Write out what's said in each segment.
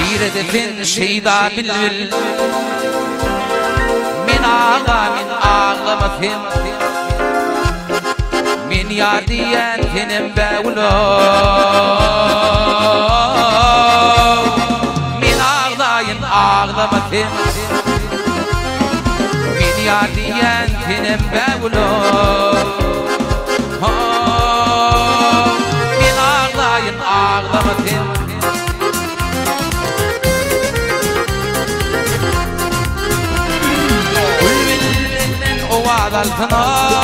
Bir edefin şeyda bilbil Min ağlamasın Min yar diyen tenim bewlo Min ağlayın ağlamasın Min yar diyen tenim bewlo Min ağlayın ağlamasın Altına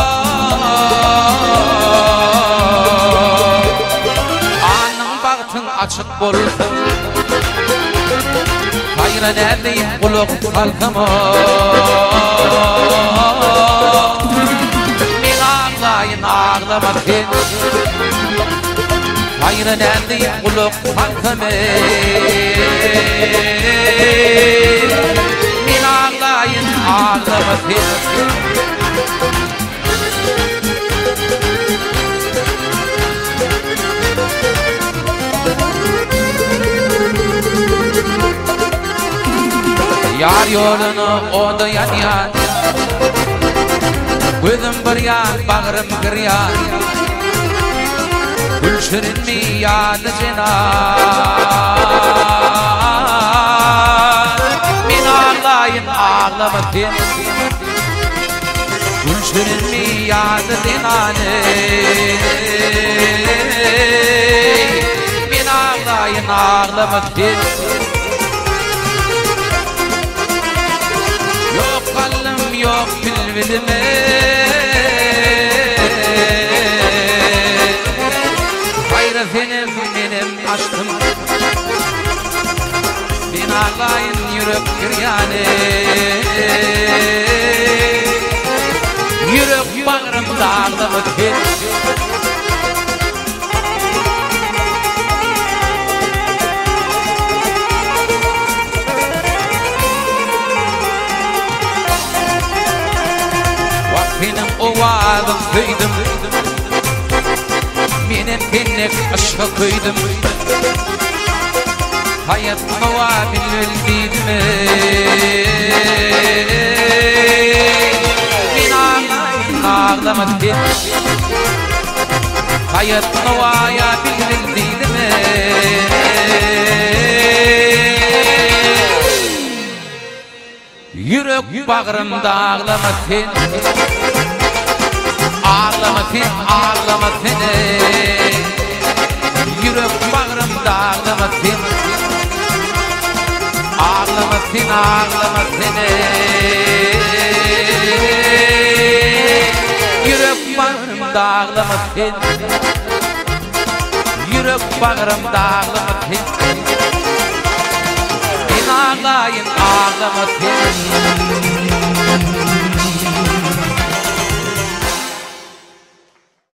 Anın baktın açık bolsun Hayra neredeyim kuluk halkımı Min ağlayın ağlamasın Hayra neredeyim kuluk halkımı Min ağlayın ağlamasın Yar yolunu oda yan yan Gözüm bir yan, bağrım bir yan Gülşirin mi yadı cinan Min ağlayın ağlamasın Gülşirin mi yadı cinan Min ağlayın ağlamasın Yok kalım yok bilbilime Hayra benim aşkım Bin ağlayın yürek giryane Yürek bağrımda ağlamak hiç Benim ovadım kıydım Benim kennek aşka kıydım Hayat muvabil öldüydüm Min ağlayın ağlamasın Hayat muvabil öldüydüm Yürek bağrımda ağlamasın Ağlamasın, ağlamasın Yürek bağrımda ağlamasın Ağlamasın, ağlamasın Yürek bağrımda ağlamasın Yürek bağrımda ağlamasın Min ağlayın ağlamasın